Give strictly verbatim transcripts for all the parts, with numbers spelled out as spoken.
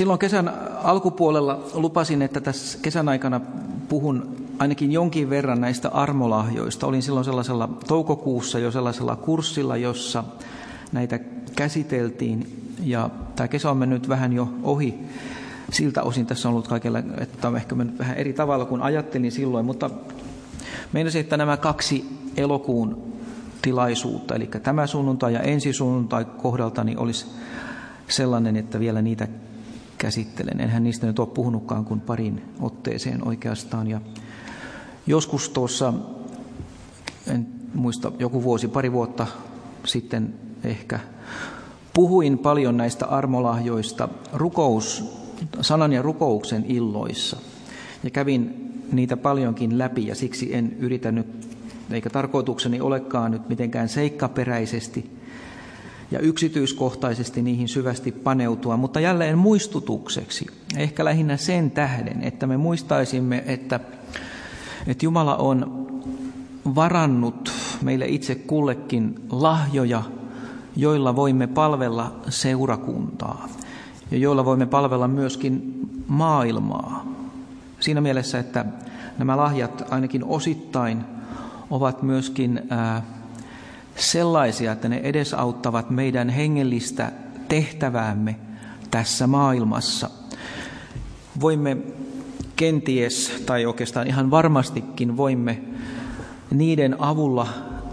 Silloin kesän alkupuolella lupasin, että tässä kesän aikana puhun ainakin jonkin verran näistä armolahjoista. Olin silloin sellaisella toukokuussa jo sellaisella kurssilla, jossa näitä käsiteltiin. Ja tämä kesä on mennyt vähän jo ohi. Siltä osin tässä on ollut kaikilla, että on ehkä mennyt vähän eri tavalla kuin ajattelin silloin. Mutta meinasin, että nämä kaksi elokuun tilaisuutta, eli tämä sunnuntai ja ensi sunnuntai kohdaltani olisi sellainen, että vielä niitä käsittelen. Enhän niistä nyt ole puhunutkaan kuin parin otteeseen oikeastaan. Ja joskus tuossa, en muista, joku vuosi, pari vuotta sitten ehkä puhuin paljon näistä armolahjoista rukous, sanan ja rukouksen illoissa. Ja kävin niitä paljonkin läpi ja siksi en yritänyt, eikä tarkoitukseni olekaan nyt mitenkään seikkaperäisesti ja yksityiskohtaisesti niihin syvästi paneutua, mutta jälleen muistutukseksi, ehkä lähinnä sen tähden, että me muistaisimme, että, että Jumala on varannut meille itse kullekin lahjoja, joilla voimme palvella seurakuntaa ja joilla voimme palvella myöskin maailmaa. Siinä mielessä, että nämä lahjat ainakin osittain ovat myöskin ää, sellaisia, että ne edesauttavat meidän hengellistä tehtäväämme tässä maailmassa. Voimme kenties, tai oikeastaan ihan varmastikin voimme niiden avulla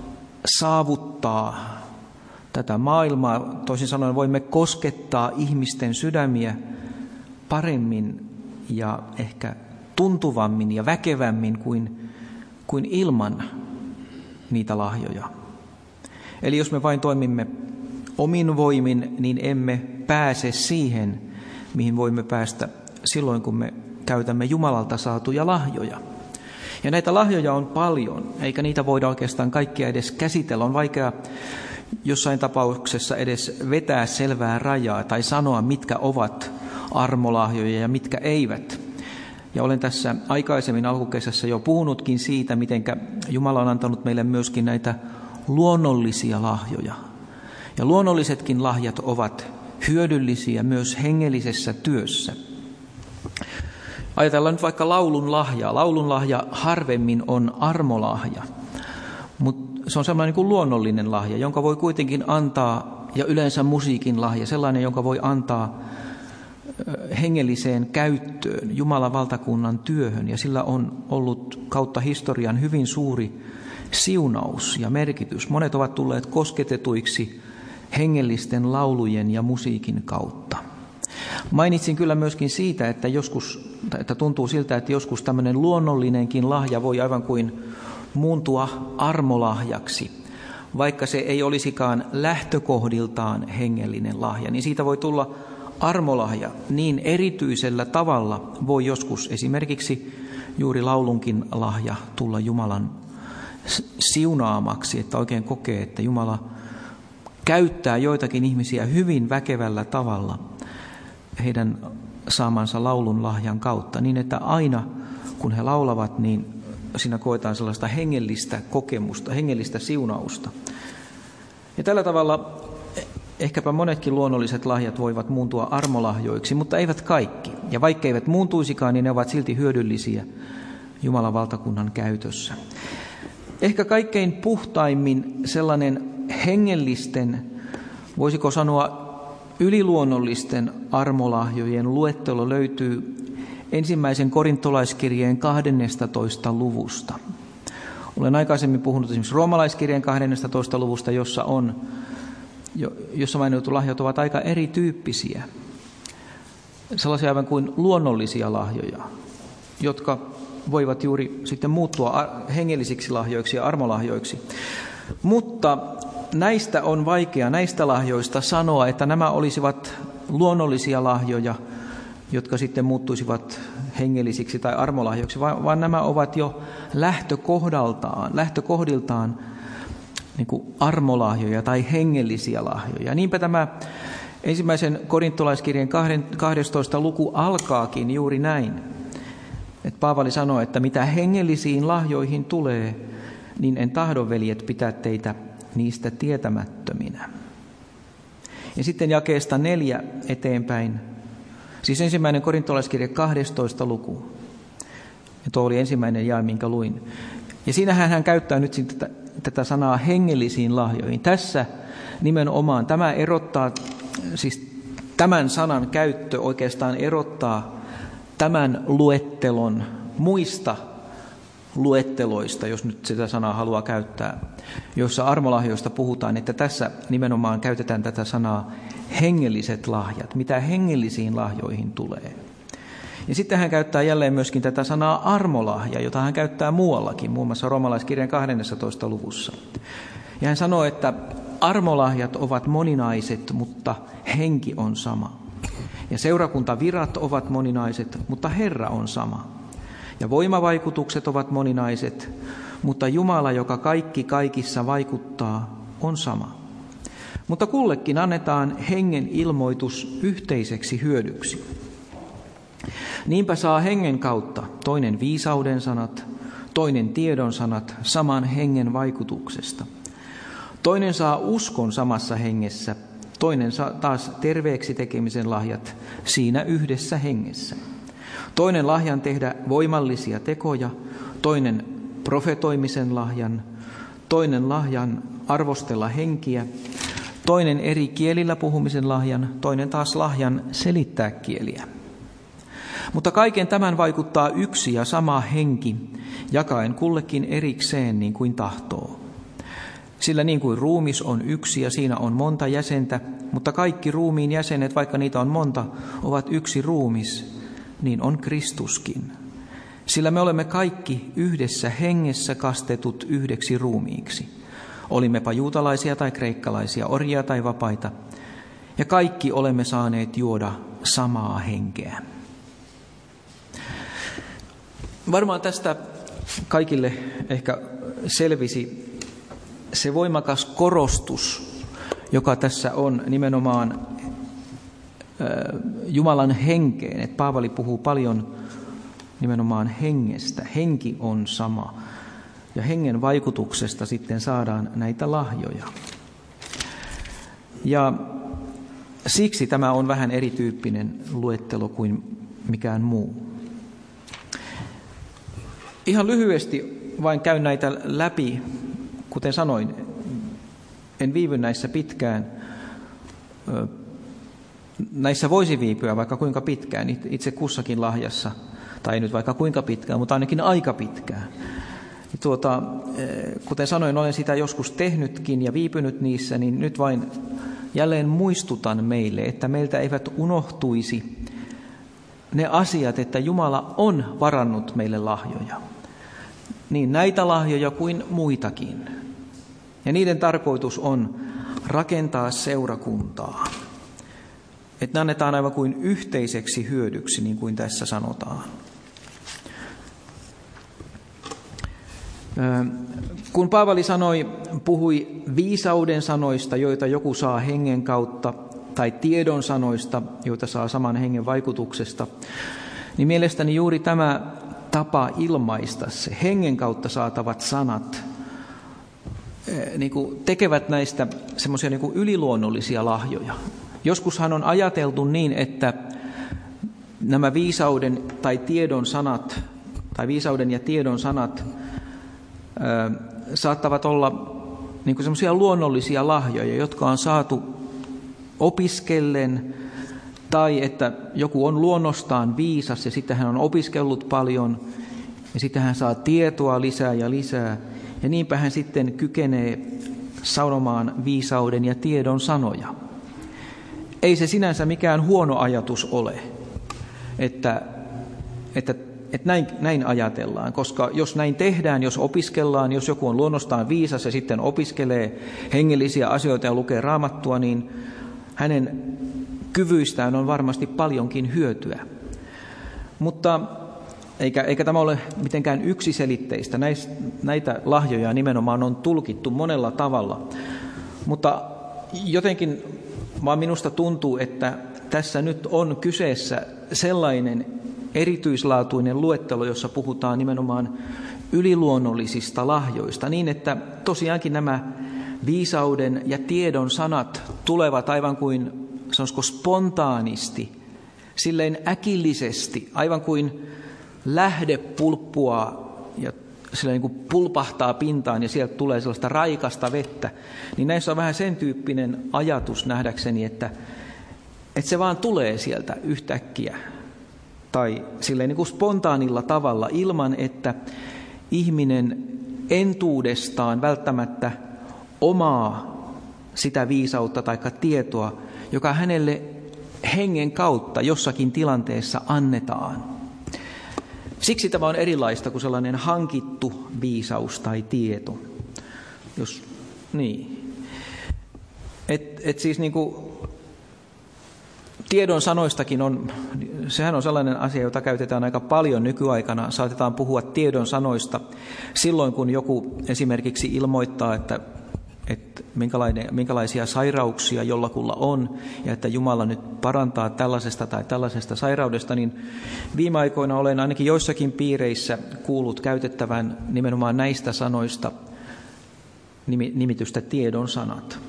saavuttaa tätä maailmaa. Toisin sanoen voimme koskettaa ihmisten sydämiä paremmin ja ehkä tuntuvammin ja väkevämmin kuin, kuin ilman niitä lahjoja. Eli jos me vain toimimme omin voimin, niin emme pääse siihen, mihin voimme päästä silloin, kun me käytämme Jumalalta saatuja lahjoja. Ja näitä lahjoja on paljon, eikä niitä voida oikeastaan kaikkia edes käsitellä. On vaikea jossain tapauksessa edes vetää selvää rajaa tai sanoa, mitkä ovat armolahjoja ja mitkä eivät. Ja olen tässä aikaisemmin alkukesässä jo puhunutkin siitä, miten Jumala on antanut meille myöskin näitä luonnollisia lahjoja. Ja luonnollisetkin lahjat ovat hyödyllisiä myös hengellisessä työssä. Ajatellaan nyt vaikka laulun lahjaa. Laulun lahja harvemmin on armolahja, mutta se on sellainen niin kuin luonnollinen lahja, jonka voi kuitenkin antaa, ja yleensä musiikin lahja, sellainen, jonka voi antaa hengelliseen käyttöön, Jumalan valtakunnan työhön, ja sillä on ollut kautta historian hyvin suuri siunaus ja merkitys. Monet ovat tulleet kosketetuiksi hengellisten laulujen ja musiikin kautta. Mainitsin kyllä myöskin siitä, että joskus, että tuntuu siltä, että joskus tämmöinen luonnollinenkin lahja voi aivan kuin muuntua armolahjaksi, vaikka se ei olisikaan lähtökohdiltaan hengellinen lahja, niin siitä voi tulla armolahja. Niin erityisellä tavalla voi joskus esimerkiksi juuri laulunkin lahja tulla Jumalan siunaamaksi, että oikein kokee, että Jumala käyttää joitakin ihmisiä hyvin väkevällä tavalla heidän saamansa laulun lahjan kautta, niin että aina kun he laulavat, niin siinä koetaan sellaista hengellistä kokemusta, hengellistä siunausta. Ja tällä tavalla ehkäpä monetkin luonnolliset lahjat voivat muuntua armolahjoiksi, mutta eivät kaikki. Ja vaikka eivät muuntuisikaan, niin ne ovat silti hyödyllisiä Jumalan valtakunnan käytössä. Ehkä kaikkein puhtaimmin sellainen hengellisten, voisiko sanoa yliluonnollisten armolahjojen luettelo löytyy ensimmäisen korintolaiskirjeen kahdennestatoista luvusta. Olen aikaisemmin puhunut esimerkiksi roomalaiskirjeen kahdennestatoista luvusta, jossa on, jossa mainitut lahjat ovat aika erityyppisiä. Sellaisia aivan kuin luonnollisia lahjoja, jotka voivat juuri sitten muuttua hengellisiksi lahjoiksi ja armolahjoiksi. Mutta näistä on vaikea, näistä lahjoista sanoa, että nämä olisivat luonnollisia lahjoja, jotka sitten muuttuisivat hengellisiksi tai armolahjoiksi, vaan, vaan nämä ovat jo lähtökohdaltaan, lähtökohdiltaan niin kuin armolahjoja tai hengellisiä lahjoja. Niinpä tämä ensimmäisen korintolaiskirjan kahdestoista luku alkaakin juuri näin. Että Paavali sanoo, että mitä hengellisiin lahjoihin tulee, niin en tahdo, veljet, pitää teitä niistä tietämättöminä. Ja sitten jakeesta neljä eteenpäin Siis ensimmäinen korintolaiskirja kahdestoista luku. Ja tuo oli ensimmäinen jae, minkä luin. Ja siinähän hän käyttää nyt tätä, tätä sanaa hengellisiin lahjoihin. Tässä nimenomaan tämä erottaa, siis tämän sanan käyttö oikeastaan erottaa tämän luettelon muista luetteloista, jos nyt sitä sanaa haluaa käyttää, joissa armolahjoista puhutaan, että tässä nimenomaan käytetään tätä sanaa hengelliset lahjat, mitä hengellisiin lahjoihin tulee. Ja sitten hän käyttää jälleen myöskin tätä sanaa armolahja, jota hän käyttää muuallakin, muun muassa roomalaiskirjan kahdennessatoista luvussa. Ja hän sanoo, että armolahjat ovat moninaiset, mutta henki on sama. Ja seurakuntavirat ovat moninaiset, mutta Herra on sama. Ja voimavaikutukset ovat moninaiset, mutta Jumala, joka kaikki kaikissa vaikuttaa, on sama. Mutta kullekin annetaan hengen ilmoitus yhteiseksi hyödyksi. Niinpä saa hengen kautta toinen viisauden sanat, toinen tiedon sanat saman hengen vaikutuksesta. Toinen saa uskon samassa hengessä, toinen saa taas terveeksi tekemisen lahjat siinä yhdessä hengessä. Toinen lahjan tehdä voimallisia tekoja, toinen profetoimisen lahjan, toinen lahjan arvostella henkiä, toinen eri kielillä puhumisen lahjan, toinen taas lahjan selittää kieliä. Mutta kaiken tämän vaikuttaa yksi ja sama henki, jakaen kullekin erikseen niin kuin tahtoo. Sillä niin kuin ruumis on yksi ja siinä on monta jäsentä, mutta kaikki ruumiin jäsenet, vaikka niitä on monta, ovat yksi ruumis, niin on Kristuskin. Sillä me olemme kaikki yhdessä hengessä kastetut yhdeksi ruumiiksi. Olimmepa juutalaisia tai kreikkalaisia, orjia tai vapaita, ja kaikki olemme saaneet juoda samaa henkeä. Varmaan tästä kaikille ehkä selvisi se voimakas korostus, joka tässä on nimenomaan Jumalan henkeen. Että Paavali puhuu paljon nimenomaan hengestä. Henki on sama. Ja hengen vaikutuksesta sitten saadaan näitä lahjoja. Ja siksi tämä on vähän erityyppinen luettelo kuin mikään muu. Ihan lyhyesti vain käyn näitä läpi. Kuten sanoin, en viivy näissä pitkään. Näissä voisi viipyä vaikka kuinka pitkään itse kussakin lahjassa. Tai ei nyt vaikka kuinka pitkään, mutta ainakin aika pitkään. Tuota, kuten sanoin, olen sitä joskus tehnytkin ja viipynyt niissä, niin nyt vain jälleen muistutan meille, että meiltä eivät unohtuisi ne asiat, että Jumala on varannut meille lahjoja. Niin näitä lahjoja kuin muitakin. Ja niiden tarkoitus on rakentaa seurakuntaa. Että ne annetaan aivan kuin yhteiseksi hyödyksi, niin kuin tässä sanotaan. Kun Paavali sanoi, puhui viisauden sanoista, joita joku saa hengen kautta, tai tiedon sanoista, joita saa saman hengen vaikutuksesta, niin mielestäni juuri tämä tapa ilmaista se hengen kautta saatavat sanat niin kuin tekevät näistä semmoisia niin kuin yliluonnollisia lahjoja. Joskushan on ajateltu niin, että nämä viisauden tai tiedon sanat, tai viisauden ja tiedon sanat ää, saattavat olla niin kuin semmoisia luonnollisia lahjoja, jotka on saatu opiskellen, tai että joku on luonnostaan viisas ja sitten hän on opiskellut paljon ja sitten hän saa tietoa lisää ja lisää. Ja niinpä hän sitten kykenee sanomaan viisauden ja tiedon sanoja. Ei se sinänsä mikään huono ajatus ole, että, että, että näin, näin ajatellaan. Koska jos näin tehdään, jos opiskellaan, jos joku on luonnostaan viisas ja sitten opiskelee hengellisiä asioita ja lukee raamattua, niin hänen kyvyistään on varmasti paljonkin hyötyä. Mutta eikä, eikä tämä ole mitenkään yksiselitteistä. Näis, näitä lahjoja nimenomaan on tulkittu monella tavalla. Mutta jotenkin vaan minusta tuntuu, että tässä nyt on kyseessä sellainen erityislaatuinen luettelo, jossa puhutaan nimenomaan yliluonnollisista lahjoista, niin että tosiaankin nämä viisauden ja tiedon sanat tulevat aivan kuin, sanoisiko, spontaanisti silleen äkillisesti, aivan kuin lähde pulppuaa ja silleen niin kuin pulpahtaa pintaan ja sieltä tulee sellaista raikasta vettä, niin näissä on vähän sen tyyppinen ajatus nähdäkseni, että, että se vaan tulee sieltä yhtäkkiä tai silleen niin kuin spontaanilla tavalla ilman, että ihminen entuudestaan välttämättä omaa sitä viisautta tai tietoa, joka hänelle hengen kautta jossakin tilanteessa annetaan. Siksi tämä on erilaista kuin sellainen hankittu viisaus tai tieto. Jos, niin. Et, et siis niin kuin tiedon sanoistakin on, sehän on sellainen asia, jota käytetään aika paljon nykyaikana. Saatetaan puhua tiedon sanoista silloin, kun joku esimerkiksi ilmoittaa, että, että minkälaisia sairauksia jollakulla on ja että Jumala nyt parantaa tällaisesta tai tällaisesta sairaudesta, niin viime aikoina olen ainakin joissakin piireissä kuullut käytettävän nimenomaan näistä sanoista nimitystä tiedon sanat.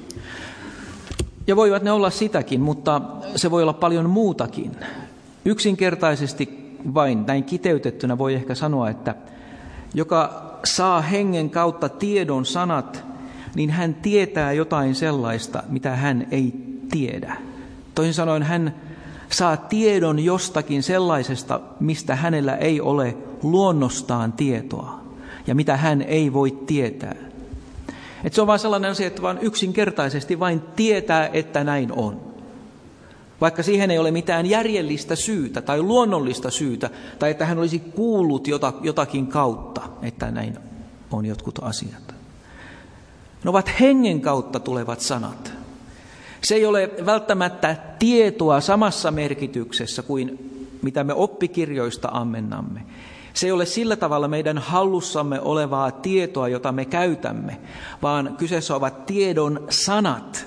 Ja voivat ne olla sitäkin, mutta se voi olla paljon muutakin. Yksinkertaisesti vain näin kiteytettynä voi ehkä sanoa, että joka saa hengen kautta tiedon sanat, niin hän tietää jotain sellaista, mitä hän ei tiedä. Toisin sanoen hän saa tiedon jostakin sellaisesta, mistä hänellä ei ole luonnostaan tietoa ja mitä hän ei voi tietää. Et se on vain sellainen asia, että vain yksinkertaisesti vain tietää, että näin on. Vaikka siihen ei ole mitään järjellistä syytä tai luonnollista syytä, tai että hän olisi kuullut jotakin kautta, että näin on jotkut asiat. Ne ovat hengen kautta tulevat sanat. Se ei ole välttämättä tietoa samassa merkityksessä kuin mitä me oppikirjoista ammennamme. Se ei ole sillä tavalla meidän hallussamme olevaa tietoa, jota me käytämme, vaan kyseessä ovat tiedon sanat.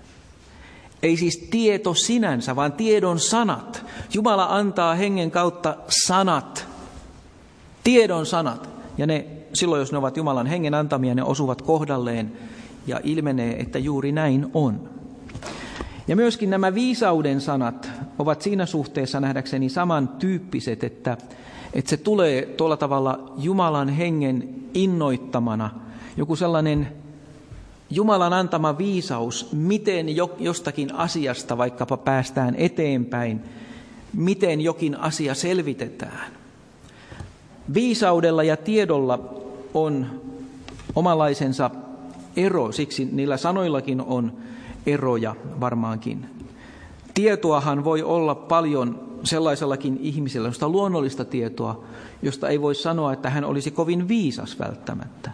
Ei siis tieto sinänsä, vaan tiedon sanat. Jumala antaa hengen kautta sanat, tiedon sanat. Ja ne, silloin jos ne ovat Jumalan hengen antamia, ne osuvat kohdalleen ja ilmenee, että juuri näin on. Ja myöskin nämä viisauden sanat ovat siinä suhteessa nähdäkseni samantyyppiset, että, että se tulee tuolla tavalla Jumalan hengen innoittamana, joku sellainen Jumalan antama viisaus, miten jostakin asiasta vaikkapa päästään eteenpäin, miten jokin asia selvitetään. Viisaudella ja tiedolla on omanlaisensa ero, siksi niillä sanoillakin on eroja varmaankin. Tietoahan voi olla paljon sellaisellakin ihmisellä, josta luonnollista tietoa, josta ei voi sanoa, että hän olisi kovin viisas välttämättä.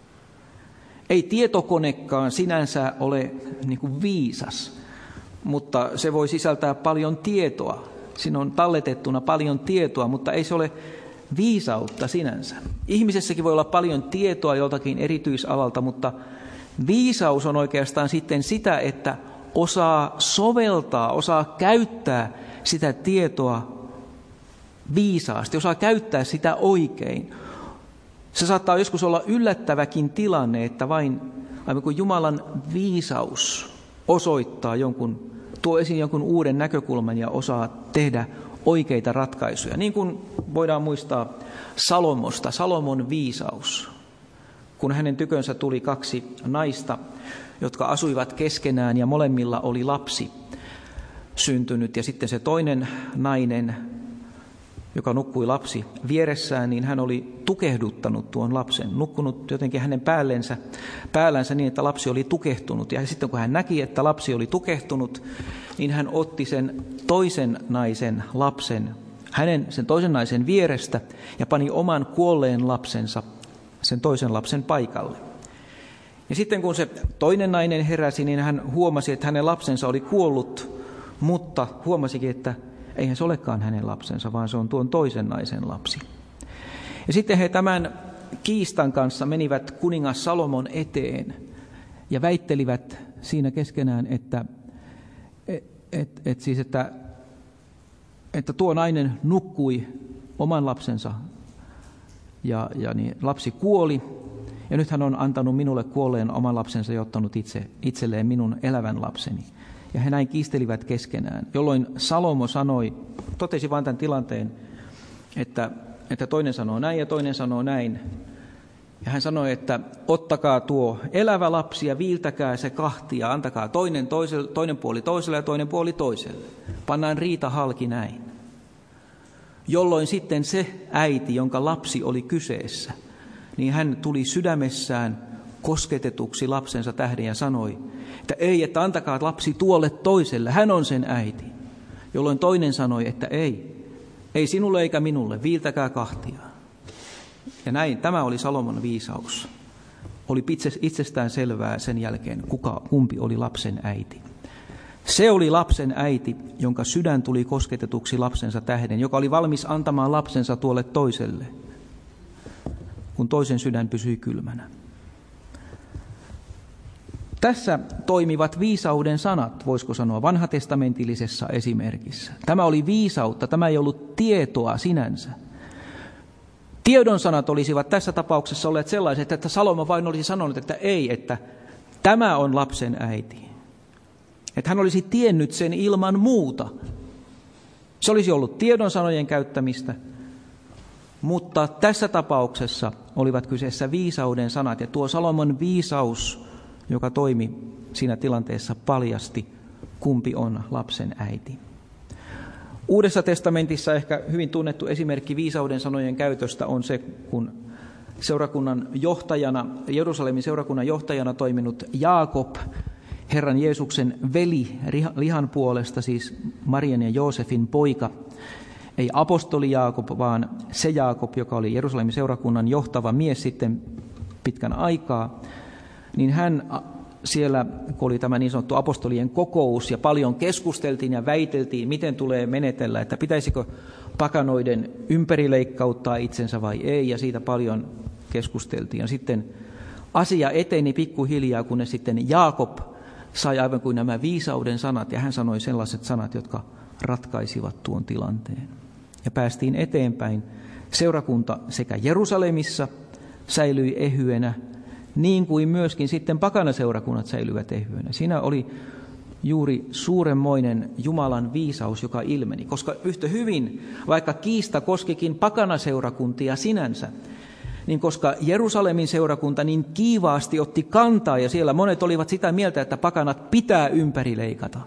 Ei tietokonekaan sinänsä ole niin kuin viisas, mutta se voi sisältää paljon tietoa. Siinä on talletettuna paljon tietoa, mutta ei se ole viisautta sinänsä. Ihmisessäkin voi olla paljon tietoa joltakin erityisalalta, mutta viisaus on oikeastaan sitten sitä, että osaa soveltaa, osaa käyttää sitä tietoa viisaasti, osaa käyttää sitä oikein. Se saattaa joskus olla yllättäväkin tilanne, että vain aivan kuin Jumalan viisaus osoittaa jonkun, tuo esiin jonkun uuden näkökulman ja osaa tehdä oikeita ratkaisuja. Niin kuin voidaan muistaa Salomosta, Salomon viisaus, kun hänen tykönsä tuli kaksi naista, jotka asuivat keskenään ja molemmilla oli lapsi syntynyt. Ja sitten se toinen nainen, joka nukkui lapsi vieressään, niin hän oli tukehduttanut tuon lapsen, nukkunut jotenkin hänen päällensä, päällänsä niin, että lapsi oli tukehtunut. Ja sitten kun hän näki, että lapsi oli tukehtunut, niin hän otti sen toisen naisen lapsen, hänen sen toisen naisen vierestä ja pani oman kuolleen lapsensa sen toisen lapsen paikalle. Ja sitten kun se toinen nainen heräsi, niin hän huomasi, että hänen lapsensa oli kuollut, mutta huomasikin, että eihän se olekaan hänen lapsensa, vaan se on tuon toisen naisen lapsi. Ja sitten he tämän kiistan kanssa menivät kuningas Salomon eteen ja väittelivät siinä keskenään, että, et, et siis, että, että tuo nainen nukkui oman lapsensa ja, ja niin lapsi kuoli. Ja nyt hän on antanut minulle kuolleen oman lapsensa ja ottanut itse, itselleen minun elävän lapseni. Ja he näin kiistelivät keskenään, jolloin Salomo sanoi, totesi vain tämän tilanteen, että, että toinen sanoo näin ja toinen sanoo näin. Ja hän sanoi, että ottakaa tuo elävä lapsi ja viiltäkää se kahtia, antakaa toinen, toiselle, toinen puoli toiselle ja toinen puoli toiselle. Pannaan riita halki näin. Jolloin sitten se äiti, jonka lapsi oli kyseessä, niin hän tuli sydämessään kosketetuksi lapsensa tähden ja sanoi, että ei, että antakaa lapsi tuolle toiselle, hän on sen äiti. Jolloin toinen sanoi, että ei, ei sinulle eikä minulle, viiltäkää kahtia. Ja näin, tämä oli Salomon viisaus. Oli itsestään selvää sen jälkeen, kuka, kumpi oli lapsen äiti. Se oli lapsen äiti, jonka sydän tuli kosketetuksi lapsensa tähden, joka oli valmis antamaan lapsensa tuolle toiselle, kun toisen sydän pysyi kylmänä. Tässä toimivat viisauden sanat, voisiko sanoa, vanhatestamentillisessa esimerkissä. Tämä oli viisautta, tämä ei ollut tietoa sinänsä. Tiedon sanat olisivat tässä tapauksessa olleet sellaiset, että Salomo vain olisi sanonut, että ei, että tämä on lapsen äiti. Että hän olisi tiennyt sen ilman muuta. Se olisi ollut tiedon sanojen käyttämistä, mutta tässä tapauksessa olivat kyseessä viisauden sanat. Ja tuo Salomon viisaus, joka toimi siinä tilanteessa, paljasti, kumpi on lapsen äiti. Uudessa testamentissa ehkä hyvin tunnettu esimerkki viisauden sanojen käytöstä on se, kun seurakunnan johtajana, Jerusalemin seurakunnan johtajana toiminut Jaakob, Herran Jeesuksen veli lihan puolesta, siis Marian ja Joosefin poika, ei apostoli Jaakob, vaan se Jaakob, joka oli Jerusalemin seurakunnan johtava mies sitten pitkän aikaa, niin hän siellä, kun oli tämä niin sanottu apostolien kokous ja paljon keskusteltiin ja väiteltiin, miten tulee menetellä, että pitäisikö pakanoiden ympärileikkauttaa itsensä vai ei, ja siitä paljon keskusteltiin. Ja sitten asia eteni pikkuhiljaa, kun ne sitten Jaakob sai aivan kuin nämä viisauden sanat, ja hän sanoi sellaiset sanat, jotka ratkaisivat tuon tilanteen. Ja päästiin eteenpäin. Seurakunta sekä Jerusalemissa säilyi ehyenä, niin kuin myöskin sitten pakanaseurakunnat säilyvät ehyenä. Siinä oli juuri suuremmoinen Jumalan viisaus, joka ilmeni, koska yhtä hyvin, vaikka kiista koskikin pakanaseurakuntia sinänsä, niin koska Jerusalemin seurakunta niin kiivaasti otti kantaa, ja siellä monet olivat sitä mieltä, että pakanat pitää ympärileikata,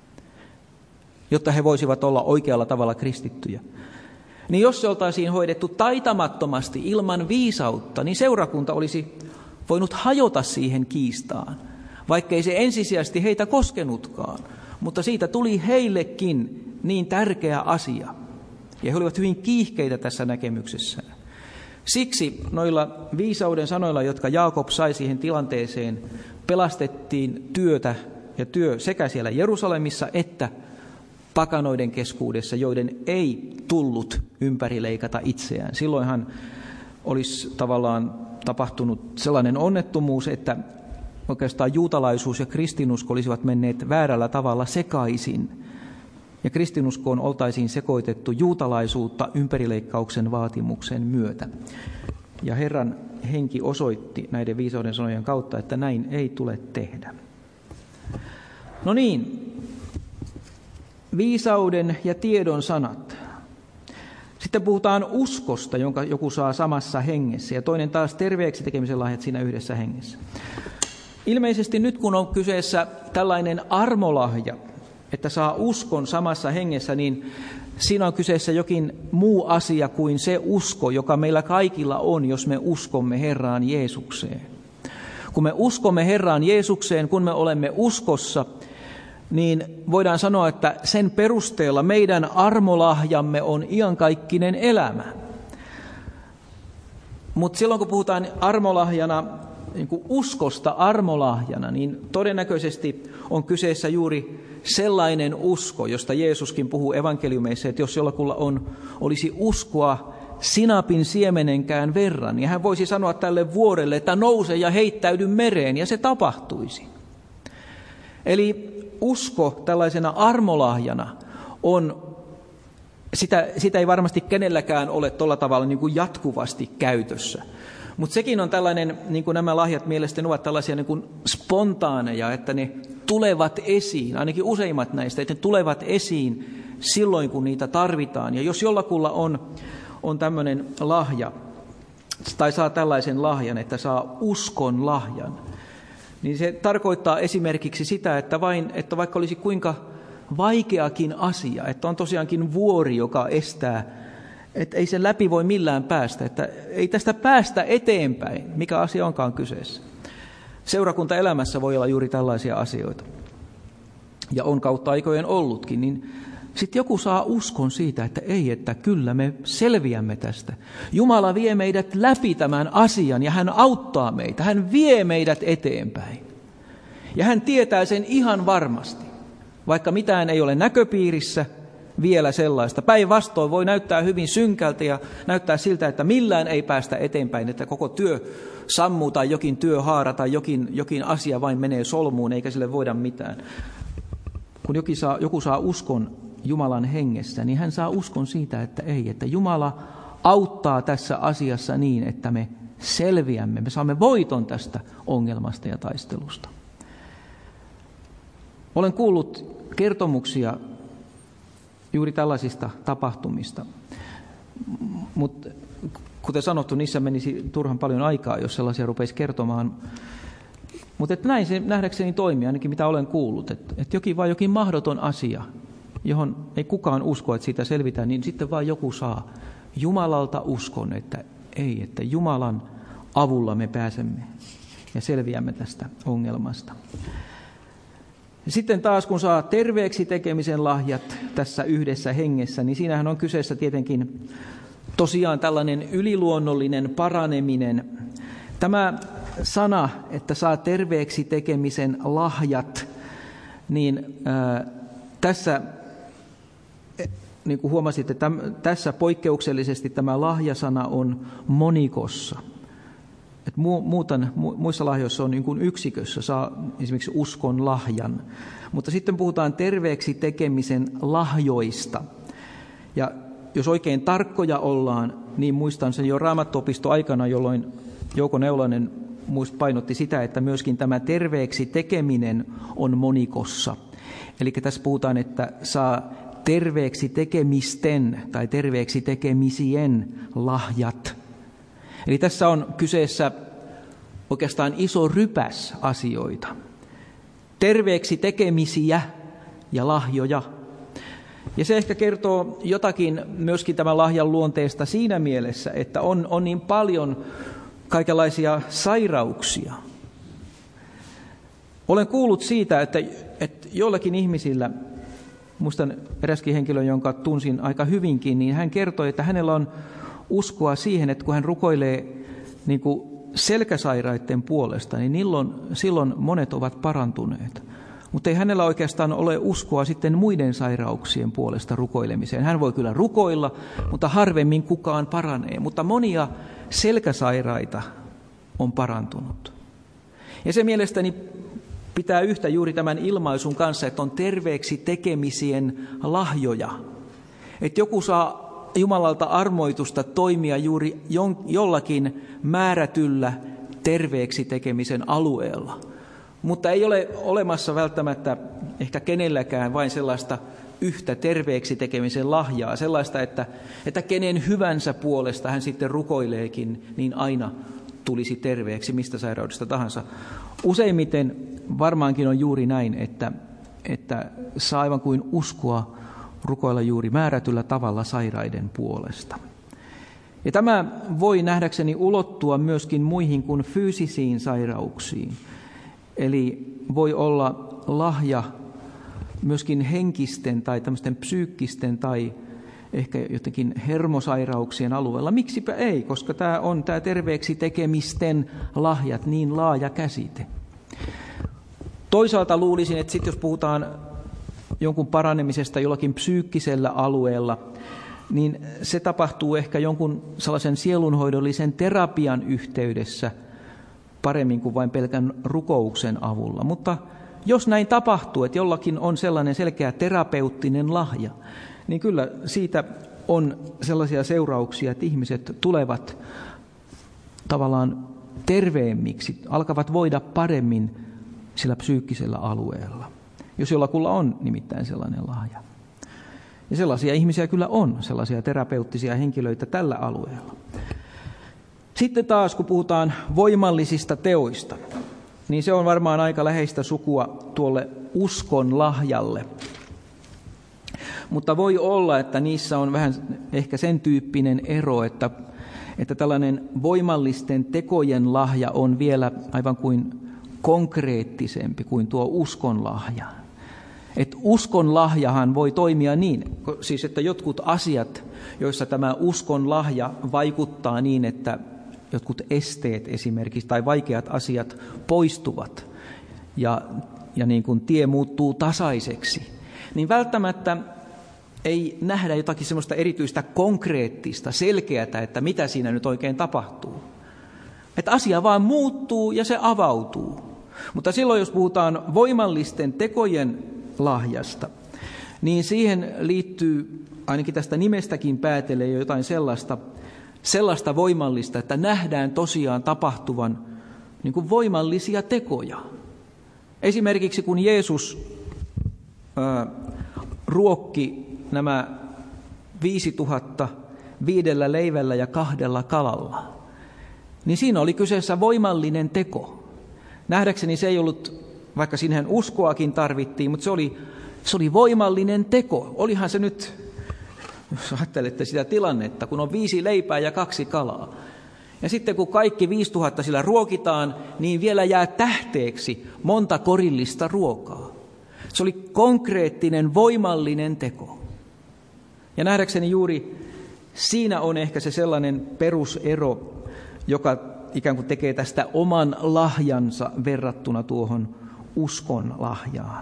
jotta he voisivat olla oikealla tavalla kristittyjä. Niin jos se oltaisiin hoidettu taitamattomasti ilman viisautta, niin seurakunta olisi voinut hajota siihen kiistaan, vaikkei se ensisijaisesti heitä koskenutkaan. Mutta siitä tuli heillekin niin tärkeä asia, ja he olivat hyvin kiihkeitä tässä näkemyksessään. Siksi noilla viisauden sanoilla, jotka Jaakob sai siihen tilanteeseen, pelastettiin työtä ja työ sekä siellä Jerusalemissa että pakanoiden keskuudessa, joiden ei tullut ympärileikata itseään. Silloinhan olisi tavallaan tapahtunut sellainen onnettomuus, että oikeastaan juutalaisuus ja kristinusko olisivat menneet väärällä tavalla sekaisin. Ja kristinuskoon oltaisiin sekoitettu juutalaisuutta ympärileikkauksen vaatimuksen myötä. Ja Herran henki osoitti näiden viisauden sanojen kautta, että näin ei tule tehdä. No niin, viisauden ja tiedon sanat. Sitten puhutaan uskosta, jonka joku saa samassa hengessä, ja toinen taas terveeksi tekemisen lahjat siinä yhdessä hengessä. Ilmeisesti nyt, kun on kyseessä tällainen armolahja, että saa uskon samassa hengessä, niin siinä on kyseessä jokin muu asia kuin se usko, joka meillä kaikilla on, jos me uskomme Herraan Jeesukseen. Kun me uskomme Herraan Jeesukseen, kun me olemme uskossa, niin voidaan sanoa, että sen perusteella meidän armolahjamme on iankaikkinen elämä. Mutta silloin, kun puhutaan armolahjana, niin kuin uskosta armolahjana, niin todennäköisesti on kyseessä juuri sellainen usko, josta Jeesuskin puhuu evankeliumeissa, että jos jollakulla on, olisi uskoa sinapin siemenenkään verran, niin hän voisi sanoa tälle vuorelle, että nouse ja heittäydy mereen, ja se tapahtuisi. Eli usko tällaisena armolahjana on, sitä, sitä ei varmasti kenelläkään ole tuolla tavalla niin kuin jatkuvasti käytössä. Mutta sekin on tällainen, niin kuin nämä lahjat mielestäni ovat tällaisia niin kuin spontaaneja, että ne tulevat esiin, ainakin useimmat näistä, että ne tulevat esiin silloin, kun niitä tarvitaan. Ja jos jollakulla on, on tämmöinen lahja, tai saa tällaisen lahjan, että saa uskon lahjan, niin se tarkoittaa esimerkiksi sitä, että, vain, että vaikka olisi kuinka vaikeakin asia, että on tosiaankin vuori, joka estää, että ei sen läpi voi millään päästä, että ei tästä päästä eteenpäin, mikä asia onkaan kyseessä. Seurakuntaelämässä voi olla juuri tällaisia asioita, ja on kautta aikojen ollutkin, niin sitten joku saa uskon siitä, että ei, että kyllä me selviämme tästä. Jumala vie meidät läpi tämän asian ja hän auttaa meitä, hän vie meidät eteenpäin. Ja hän tietää sen ihan varmasti, vaikka mitään ei ole näköpiirissä vielä sellaista. Päinvastoin voi näyttää hyvin synkältä ja näyttää siltä, että millään ei päästä eteenpäin, että koko työ sammuu tai jokin työhaara tai jokin, jokin asia vain menee solmuun eikä sille voida mitään. Kun joku saa, joku saa uskon Jumalan hengessä, niin hän saa uskon siitä, että ei, että Jumala auttaa tässä asiassa niin, että me selviämme, me saamme voiton tästä ongelmasta ja taistelusta. Olen kuullut kertomuksia juuri tällaisista tapahtumista, mutta kuten sanottu, niissä menisi turhan paljon aikaa, jos sellaisia rupeisi kertomaan. Mutta näin se nähdäkseni toimii, ainakin mitä olen kuullut, että, että jokin vaan jokin mahdoton asia, johon ei kukaan usko, että siitä selvitään, niin sitten vaan joku saa Jumalalta uskon, että ei, että Jumalan avulla me pääsemme ja selviämme tästä ongelmasta. Ja sitten taas kun saa terveeksi tekemisen lahjat tässä yhdessä hengessä, niin siinähän on kyseessä tietenkin tosiaan tällainen yliluonnollinen paraneminen. Tämä sana, että saa terveeksi tekemisen lahjat, niin ää, tässä, niin kuin huomasitte, täm, tässä poikkeuksellisesti tämä lahjasana on monikossa. Et mu, muutan, mu, muissa lahjoissa on niin kuin yksikössä, saa esimerkiksi uskon lahjan. Mutta sitten puhutaan terveeksi tekemisen lahjoista. Ja jos oikein tarkkoja ollaan, niin muistan sen jo Raamattuopisto-aikana, jolloin Jouko Neulainen painotti sitä, että myöskin tämä terveeksi tekeminen on monikossa. Eli tässä puhutaan, että saa terveeksi tekemisten tai terveeksi tekemisien lahjat. Eli tässä on kyseessä oikeastaan iso rypäs asioita. Terveeksi tekemisiä ja lahjoja. Ja se ehkä kertoo jotakin myöskin tämän lahjan luonteesta siinä mielessä, että on, on niin paljon kaikenlaisia sairauksia. Olen kuullut siitä, että, että joillakin ihmisillä, muistan eräskin henkilö, jonka tunsin aika hyvinkin, niin hän kertoi, että hänellä on uskoa siihen, että kun hän rukoilee niin kuin selkäsairaiden puolesta, niin silloin, silloin monet ovat parantuneet. Mutta ei hänellä oikeastaan ole uskoa sitten muiden sairauksien puolesta rukoilemiseen. Hän voi kyllä rukoilla, mutta harvemmin kukaan paranee. Mutta monia selkäsairaita on parantunut. Ja se mielestäni pitää yhtä juuri tämän ilmaisun kanssa, että on terveeksi tekemisien lahjoja. Että joku saa Jumalalta armoitusta toimia juuri jollakin määrätyllä terveeksi tekemisen alueella. Mutta ei ole olemassa välttämättä ehkä kenelläkään vain sellaista yhtä terveeksi tekemisen lahjaa, sellaista, että, että kenen hyvänsä puolesta hän sitten rukoileekin, niin aina tulisi terveeksi mistä sairaudesta tahansa. Useimmiten varmaankin on juuri näin, että, että saa aivan kuin uskoa rukoilla juuri määrätyllä tavalla sairaiden puolesta. Ja tämä voi nähdäkseni ulottua myöskin muihin kuin fyysisiin sairauksiin. Eli voi olla lahja myöskin henkisten tai tämmöisten psyykkisten tai ehkä jotenkin hermosairauksien alueella. Miksipä ei, koska tämä on tämä terveeksi tekemisten lahjat niin laaja käsite. Toisaalta luulisin, että sitten jos puhutaan jonkun paranemisesta jollakin psyykkisellä alueella, niin se tapahtuu ehkä jonkun sellaisen sielunhoidollisen terapian yhteydessä paremmin kuin vain pelkän rukouksen avulla. Mutta jos näin tapahtuu, että jollakin on sellainen selkeä terapeuttinen lahja, niin kyllä siitä on sellaisia seurauksia, että ihmiset tulevat tavallaan terveemmiksi, alkavat voida paremmin sillä psyykkisellä alueella, jos jollakulla on nimittäin sellainen lahja. Ja sellaisia ihmisiä kyllä on, sellaisia terapeuttisia henkilöitä tällä alueella. Sitten taas, kun puhutaan voimallisista teoista, niin se on varmaan aika läheistä sukua tuolle uskon lahjalle. Mutta voi olla, että niissä on vähän ehkä sen tyyppinen ero, että, että tällainen voimallisten tekojen lahja on vielä aivan kuin konkreettisempi kuin tuo uskon lahja. Et uskon lahjahan voi toimia niin, siis että jotkut asiat, joissa tämä uskon lahja vaikuttaa niin, että jotkut esteet esimerkiksi tai vaikeat asiat poistuvat ja, ja niin kuin tie muuttuu tasaiseksi, niin välttämättä ei nähdä jotakin semmoista erityistä konkreettista, selkeätä, että mitä siinä nyt oikein tapahtuu. Että asia vaan muuttuu ja se avautuu. Mutta silloin, jos puhutaan voimallisten tekojen lahjasta, niin siihen liittyy ainakin tästä nimestäkin päätellen jotain sellaista, sellaista voimallista, että nähdään tosiaan tapahtuvan niin kuin voimallisia tekoja. Esimerkiksi kun Jeesus ää, ruokki nämä viisituhatta viidellä leivällä ja kahdella kalalla, niin siinä oli kyseessä voimallinen teko. Nähdäkseni se ei ollut, vaikka siihen uskoakin tarvittiin, mutta se oli, se oli voimallinen teko. Olihan se nyt, jos ajattelette sitä tilannetta, kun on viisi leipää ja kaksi kalaa. Ja sitten kun kaikki viisituhatta sillä ruokitaan, niin vielä jää tähteeksi monta korillista ruokaa. Se oli konkreettinen, voimallinen teko. Ja nähdäkseni juuri siinä on ehkä se sellainen perusero, joka ikään kuin tekee tästä oman lahjansa verrattuna tuohon uskon lahjaan.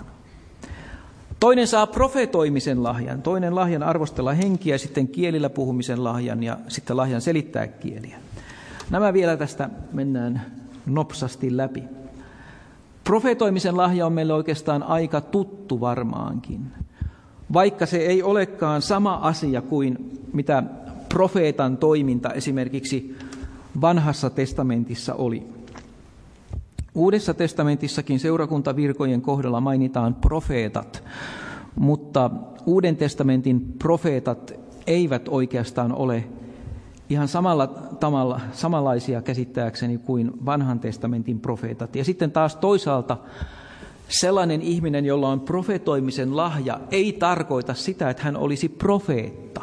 Toinen saa profetoimisen lahjan, toinen lahjan arvostella henkiä, sitten kielillä puhumisen lahjan ja sitten lahjan selittää kieliä. Nämä vielä tästä mennään nopsasti läpi. Profetoimisen lahja on meille oikeastaan aika tuttu varmaankin, vaikka se ei olekaan sama asia kuin mitä profeetan toiminta esimerkiksi Vanhassa testamentissa oli. Uudessa testamentissakin seurakuntavirkojen kohdalla mainitaan profeetat, mutta Uuden testamentin profeetat eivät oikeastaan ole ihan samalla tavalla, samanlaisia käsittääkseni kuin Vanhan testamentin profeetat. Ja sitten taas toisaalta sellainen ihminen, jolla on profetoimisen lahja, ei tarkoita sitä, että hän olisi profeetta.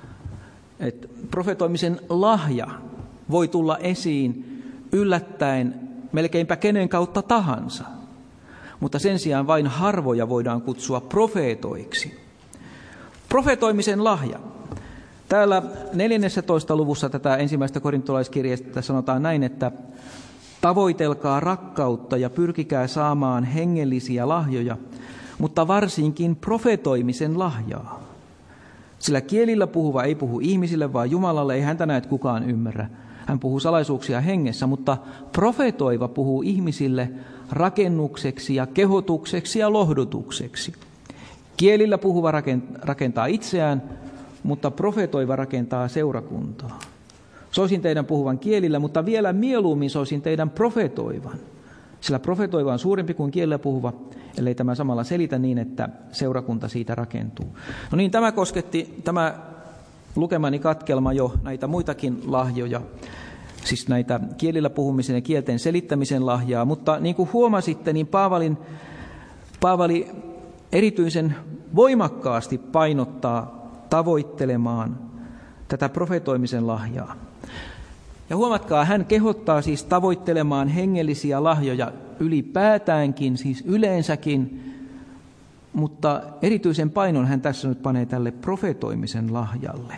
Et profetoimisen lahja voi tulla esiin yllättäen melkeinpä kenen kautta tahansa, mutta sen sijaan vain harvoja voidaan kutsua profeetoiksi. Profetoimisen lahja. Täällä neljännessä luvussa tätä ensimmäistä korintolaiskirjeestä sanotaan näin, että tavoitelkaa rakkautta ja pyrkikää saamaan hengellisiä lahjoja, mutta varsinkin profetoimisen lahjaa. Sillä kielillä puhuva ei puhu ihmisille, vaan Jumalalle, ei häntä näet kukaan ymmärrä. Hän puhuu salaisuuksia hengessä, mutta profetoiva puhuu ihmisille rakennukseksi ja kehotukseksi ja lohdutukseksi. Kielillä puhuva rakentaa itseään, mutta profetoiva rakentaa seurakuntaa. Soisin teidän puhuvan kielillä, mutta vielä mieluummin soisin teidän profetoivan. Sillä profetoiva on suurempi kuin kielellä puhuva, ellei tämä samalla selitä niin, että seurakunta siitä rakentuu. No niin, tämä kosketti, tämä lukemani katkelma jo näitä muitakin lahjoja, siis näitä kielillä puhumisen ja kielten selittämisen lahjaa, mutta niin kuin huomasitte, niin Paavalin, Paavali erityisen voimakkaasti painottaa tavoittelemaan tätä profetoimisen lahjaa. Ja huomatkaa, hän kehottaa siis tavoittelemaan hengellisiä lahjoja ylipäätäänkin, siis yleensäkin, mutta erityisen painon hän tässä nyt panee tälle profetoimisen lahjalle.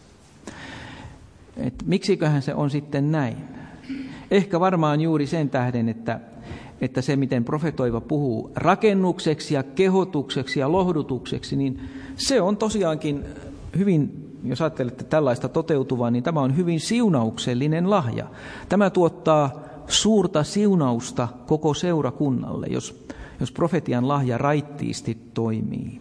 Et miksiköhän se on sitten näin? Ehkä varmaan juuri sen tähden, että, että se miten profetoiva puhuu rakennukseksi ja kehotukseksi ja lohdutukseksi, niin se on tosiaankin hyvin, jos ajattelette tällaista toteutuvaa, niin tämä on hyvin siunauksellinen lahja. Tämä tuottaa suurta siunausta koko seurakunnalle, jos, jos profetian lahja raittiisti toimii.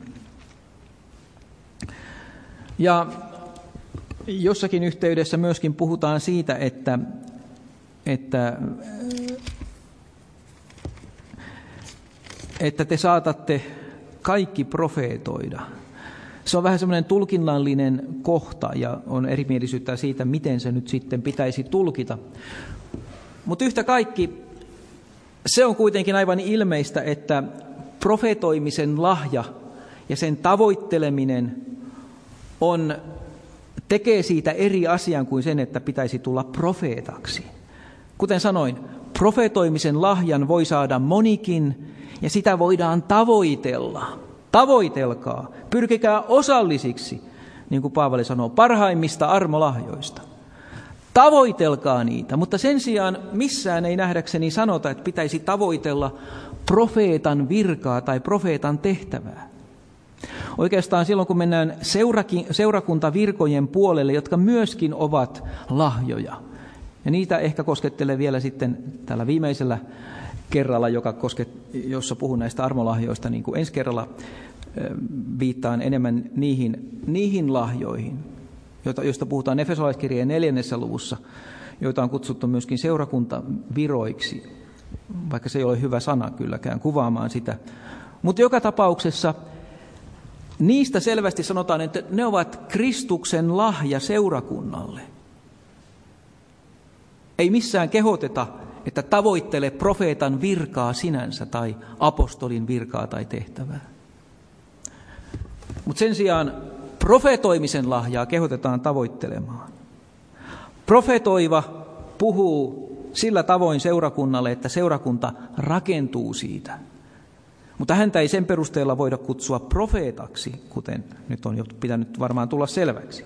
Ja jossakin yhteydessä myöskin puhutaan siitä, että, että että te saatatte kaikki profeetoida. Se on vähän semmoinen tulkinnallinen kohta ja on erimielisyyttä siitä, miten se nyt sitten pitäisi tulkita. Mutta yhtä kaikki, se on kuitenkin aivan ilmeistä, että profetoimisen lahja ja sen tavoitteleminen on, tekee siitä eri asian kuin sen, että pitäisi tulla profeetaksi. Kuten sanoin, profetoimisen lahjan voi saada monikin ja sitä voidaan tavoitella. Tavoitelkaa, pyrkikää osallisiksi, niin kuin Paavali sanoo, parhaimmista armolahjoista. Tavoitelkaa niitä, mutta sen sijaan missään ei nähdäkseni sanota, että pitäisi tavoitella profeetan virkaa tai profeetan tehtävää. Oikeastaan silloin, kun mennään seurakuntavirkojen puolelle, jotka myöskin ovat lahjoja, ja niitä ehkä koskettelee vielä sitten tällä viimeisellä kerralla, joka kosket, jossa puhun näistä armolahjoista, niin kuin ensi kerralla viittaan enemmän niihin, niihin lahjoihin, joista puhutaan Efesolaiskirjeen neljännessä luvussa, joita on kutsuttu myöskin seurakuntaviroiksi, vaikka se ei ole hyvä sana kylläkään kuvaamaan sitä. Mutta joka tapauksessa niistä selvästi sanotaan, että ne ovat Kristuksen lahja seurakunnalle. Ei missään kehoteta, että tavoittele profeetan virkaa sinänsä tai apostolin virkaa tai tehtävää. Mutta sen sijaan profetoimisen lahjaa kehotetaan tavoittelemaan. Profetoiva puhuu sillä tavoin seurakunnalle, että seurakunta rakentuu siitä. Mutta häntä ei sen perusteella voida kutsua profeetaksi, kuten nyt on jo pitänyt varmaan tulla selväksi.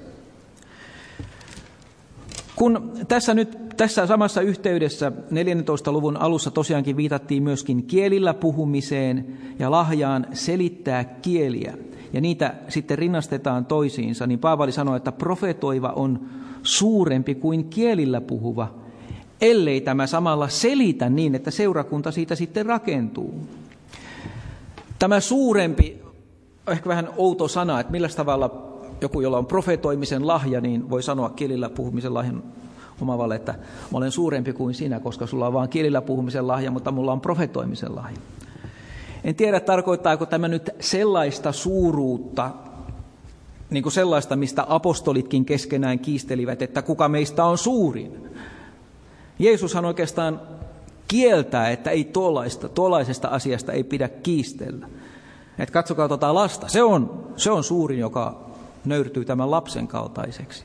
Kun tässä nyt tässä samassa yhteydessä neljännentoista luvun alussa tosiaankin viitattiin myöskin kielillä puhumiseen ja lahjaan selittää kieliä, ja niitä sitten rinnastetaan toisiinsa, niin Paavali sanoi, että profetoiva on suurempi kuin kielillä puhuva, ellei tämä samalla selitä niin, että seurakunta siitä sitten rakentuu. Tämä suurempi, ehkä vähän outo sana, että millä tavalla joku, jolla on profetoimisen lahja, niin voi sanoa kielillä puhumisen lahjan omavalle, että mä olen suurempi kuin sinä, koska sulla on vain kielillä puhumisen lahja, mutta mulla on profetoimisen lahja. En tiedä, tarkoittaako tämä nyt sellaista suuruutta, niin kuin sellaista, mistä apostolitkin keskenään kiistelivät, että kuka meistä on suurin. Jeesushan oikeastaan kieltää, että ei tuollaista, tuollaisesta asiasta ei pidä kiistellä. Että katsokaa tuota lasta, se on, se on suurin, joka nöyrtyy tämän lapsen kaltaiseksi.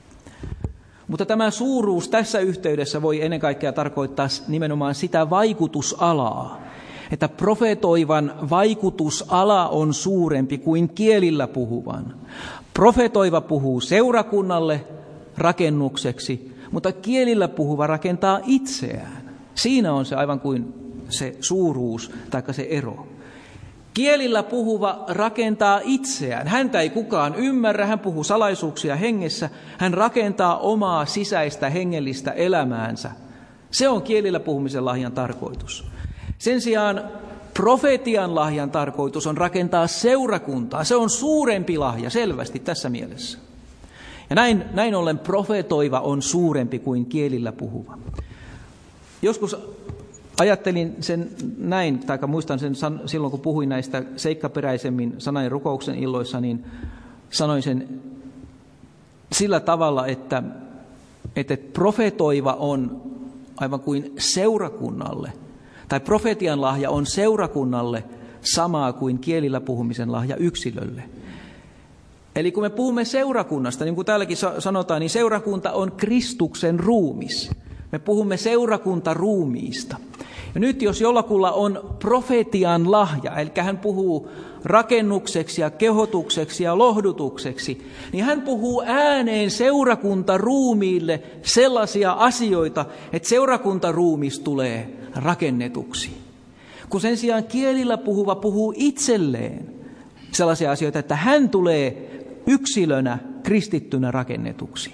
Mutta tämä suuruus tässä yhteydessä voi ennen kaikkea tarkoittaa nimenomaan sitä vaikutusalaa, että profetoivan vaikutusala on suurempi kuin kielillä puhuvan. Profetoiva puhuu seurakunnalle rakennukseksi, mutta kielillä puhuva rakentaa itseään. Siinä on se aivan kuin se suuruus tai se ero. Kielillä puhuva rakentaa itseään. Häntä ei kukaan ymmärrä, hän puhuu salaisuuksia hengessä, hän rakentaa omaa sisäistä hengellistä elämäänsä. Se on kielillä puhumisen lahjan tarkoitus. Sen sijaan profetian lahjan tarkoitus on rakentaa seurakuntaa. Se on suurempi lahja selvästi tässä mielessä. Ja näin, näin ollen profetoiva on suurempi kuin kielillä puhuva. Joskus ajattelin sen näin, tai muistan sen silloin, kun puhuin näistä seikkaperäisemmin sanan ja rukouksen illoissa, niin sanoin sen sillä tavalla, että, että profetoiva on aivan kuin seurakunnalle, tai profetian lahja on seurakunnalle samaa kuin kielillä puhumisen lahja yksilölle. Eli kun me puhumme seurakunnasta, niin kuin täälläkin sanotaan, niin seurakunta on Kristuksen ruumis. Me puhumme seurakuntaruumiista. Ja nyt jos jollakulla on profetian lahja, eli hän puhuu rakennukseksi ja kehotukseksi ja lohdutukseksi, niin hän puhuu ääneen seurakuntaruumiille sellaisia asioita, että seurakuntaruumis tulee rakennetuksi. Kun sen sijaan kielillä puhuva puhuu itselleen sellaisia asioita, että hän tulee yksilönä kristittynä rakennetuksi.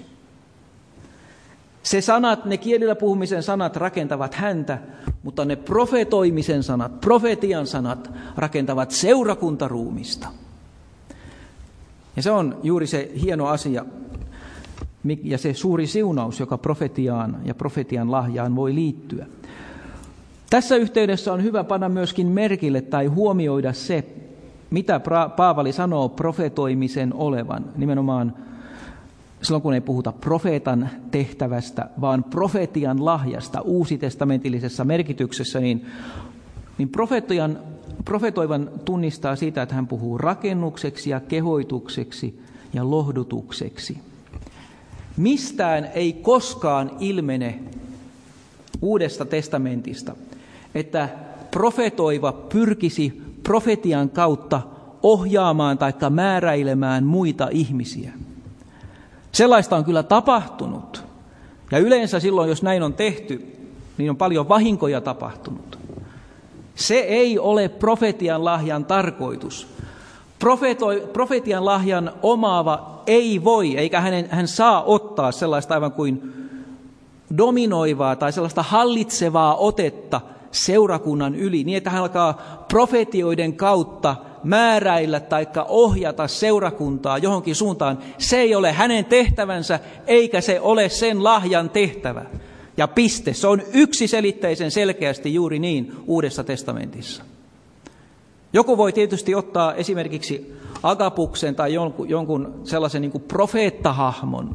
Se sanat, ne kielillä puhumisen sanat rakentavat häntä, mutta ne profetoimisen sanat, profetian sanat rakentavat seurakuntaruumista. Ja se on juuri se hieno asia ja se suuri siunaus, joka profetiaan ja profetian lahjaan voi liittyä. Tässä yhteydessä on hyvä panna myöskin merkille tai huomioida se, mitä Paavali sanoo profetoimisen olevan. Nimenomaan silloin, kun ei puhuta profeetan tehtävästä, vaan profetian lahjasta uusitestamentillisessa merkityksessä, niin, niin profetian, profetoivan tunnistaa siitä, että hän puhuu rakennukseksi ja kehoitukseksi ja lohdutukseksi. Mistään ei koskaan ilmene Uudesta testamentista, että profetoiva pyrkisi profetian kautta ohjaamaan tai määräilemään muita ihmisiä. Sellaista on kyllä tapahtunut. Ja yleensä silloin, jos näin on tehty, niin on paljon vahinkoja tapahtunut. Se ei ole profetian lahjan tarkoitus. Profetoi, profetian lahjan omaava ei voi, eikä hänen, hän saa ottaa sellaista aivan kuin dominoivaa tai sellaista hallitsevaa otetta seurakunnan yli, niin että hän alkaa profetioiden kautta määräillä tai ohjata seurakuntaa johonkin suuntaan. Se ei ole hänen tehtävänsä, eikä se ole sen lahjan tehtävä. Ja piste. Se on yksiselitteisen selkeästi juuri niin Uudessa testamentissa. Joku voi tietysti ottaa esimerkiksi Agapuksen tai jonkun, jonkun sellaisen niin kuin profeettahahmon,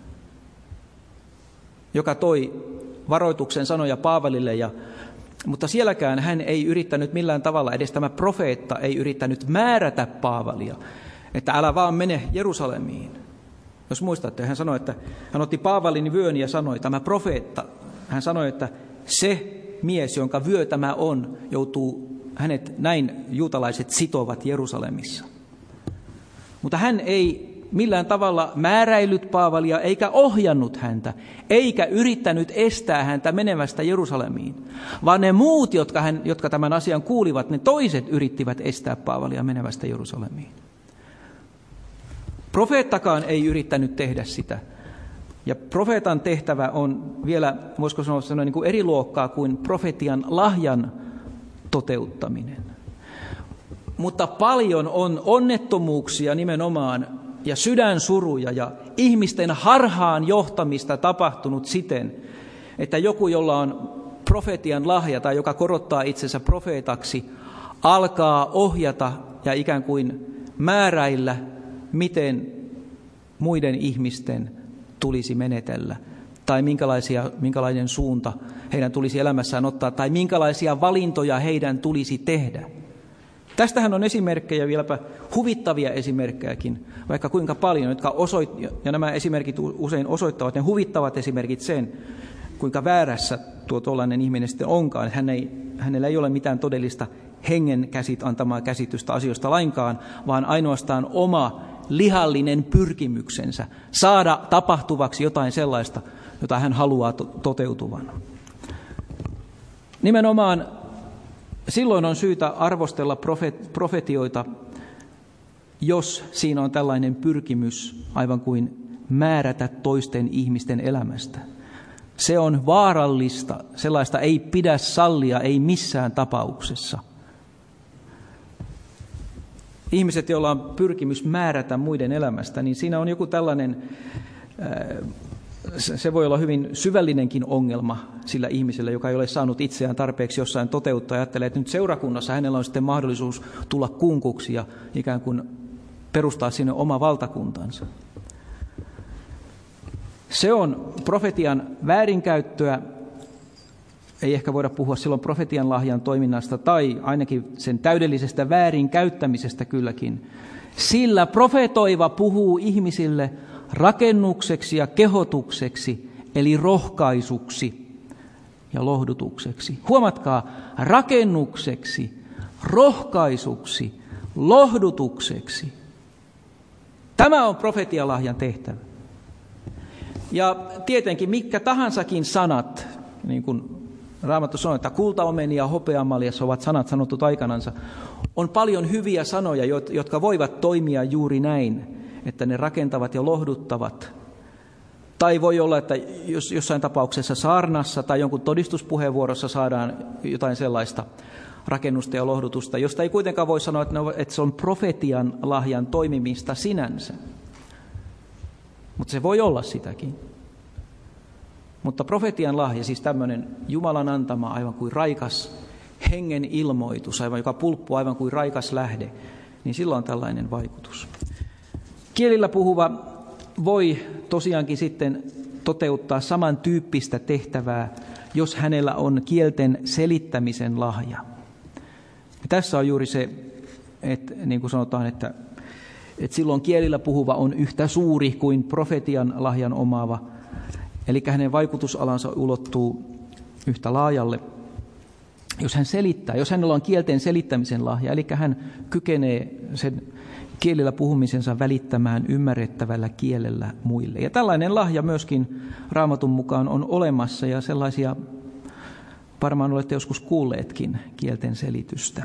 joka toi varoituksen sanoja Paavalille, ja, mutta sielläkään hän ei yrittänyt millään tavalla, edes tämä profeetta ei yrittänyt määrätä Paavalia, että älä vaan mene Jerusalemiin. Jos muistatte, hän sanoi, että hän otti Paavalin vyön ja sanoi, tämä profeetta, hän sanoi, että se mies, jonka vyö tämä on, joutuu, hänet näin juutalaiset sitovat Jerusalemissa. Mutta hän ei millään tavalla määräillyt Paavalia eikä ohjannut häntä, eikä yrittänyt estää häntä menemästä Jerusalemiin, vaan ne muut, jotka, hän, jotka tämän asian kuulivat, ne toiset yrittivät estää Paavalia menemästä Jerusalemiin. Profeettakaan ei yrittänyt tehdä sitä. Ja profeetan tehtävä on vielä, voisiko sanoa, niin kuin eri luokkaa kuin profetian lahjan toteuttaminen. Mutta paljon on onnettomuuksia nimenomaan ja sydänsuruja ja ihmisten harhaan johtamista tapahtunut siten, että joku, jolla on profetian lahja tai joka korottaa itsensä profeetaksi, alkaa ohjata ja ikään kuin määräillä, miten muiden ihmisten tulisi menetellä tai minkälaisia, minkälainen suunta heidän tulisi elämässään ottaa tai minkälaisia valintoja heidän tulisi tehdä. Tästähän on esimerkkejä, vieläpä huvittavia esimerkkejäkin, vaikka kuinka paljon, jotka osoit, ja nämä esimerkit usein osoittavat, ne huvittavat esimerkit sen, kuinka väärässä tuo tuollainen ihminen sitten onkaan. Että hän ei, hänellä ei ole mitään todellista hengen käsit antamaa käsitystä asioista lainkaan, vaan ainoastaan oma lihallinen pyrkimyksensä saada tapahtuvaksi jotain sellaista, jota hän haluaa to- toteutuvan. Nimenomaan silloin on syytä arvostella profet- profetioita, jos siinä on tällainen pyrkimys aivan kuin määrätä toisten ihmisten elämästä. Se on vaarallista, sellaista ei pidä sallia, ei missään tapauksessa. Ihmiset, joilla on pyrkimys määrätä muiden elämästä, niin siinä on joku tällainen, se voi olla hyvin syvällinenkin ongelma sillä ihmisellä, joka ei ole saanut itseään tarpeeksi jossain toteuttaa. Ajattelee, että nyt seurakunnassa hänellä on sitten mahdollisuus tulla kunkuksi ja ikään kuin perustaa sinne oma valtakuntansa. Se on profetian väärinkäyttöä. Ei ehkä voida puhua silloin profetian lahjan toiminnasta tai ainakin sen täydellisestä väärinkäyttämisestä kylläkin. Sillä profetoiva puhuu ihmisille rakennukseksi ja kehotukseksi, eli rohkaisuksi ja lohdutukseksi. Huomatkaa, rakennukseksi, rohkaisuksi, lohdutukseksi. Tämä on profetian lahjan tehtävä. Ja tietenkin mitkä tahansakin sanat, niin kuin Raamattu sanoo, että kultaomeni ja hopeamaljas ovat sanat sanotut aikanansa, on paljon hyviä sanoja, jotka voivat toimia juuri näin, että ne rakentavat ja lohduttavat. Tai voi olla, että jos jossain tapauksessa saarnassa tai jonkun todistuspuheenvuorossa saadaan jotain sellaista rakennusta ja lohdutusta, josta ei kuitenkaan voi sanoa, että se on profetian lahjan toimimista sinänsä. Mutta se voi olla sitäkin. Mutta profetian lahja, siis tämmöinen Jumalan antama aivan kuin raikas hengen ilmoitus, aivan joka pulppuu aivan kuin raikas lähde, niin sillä on tällainen vaikutus. Kielillä puhuva voi tosiaankin sitten toteuttaa samantyyppistä tehtävää, jos hänellä on kielten selittämisen lahja. Ja tässä on juuri se, että niin kuin sanotaan, että, että silloin kielillä puhuva on yhtä suuri kuin profetian lahjan omaava, eli hänen vaikutusalansa ulottuu yhtä laajalle. Jos hän selittää, jos hänellä on kielten selittämisen lahja, eli hän kykenee sen kielillä puhumisensa välittämään ymmärrettävällä kielellä muille. Ja tällainen lahja myöskin Raamatun mukaan on olemassa, ja sellaisia varmaan olette joskus kuulleetkin, kielten selitystä.